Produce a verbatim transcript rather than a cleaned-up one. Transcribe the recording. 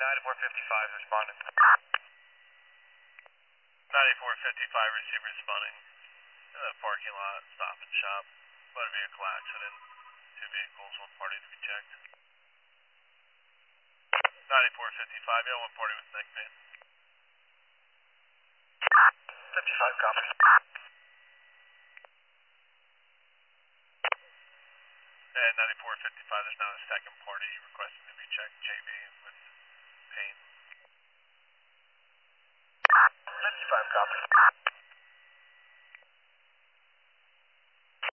ninety-four fifty-five responding. ninety-four fifty-five receiver responding. In the parking lot, stop and shop. Motor vehicle accident. Two vehicles, one party to be checked. ninety-four fifty-five, yeah, one party with neck pain. fifty-five copy. And ninety-four fifty-five, there's now a second party requesting to be checked, J B.